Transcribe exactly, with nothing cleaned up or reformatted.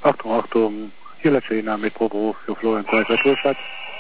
Achtung, Achtung, hier letzte Ihnen Metro für Florian Zeit, Tourstadt.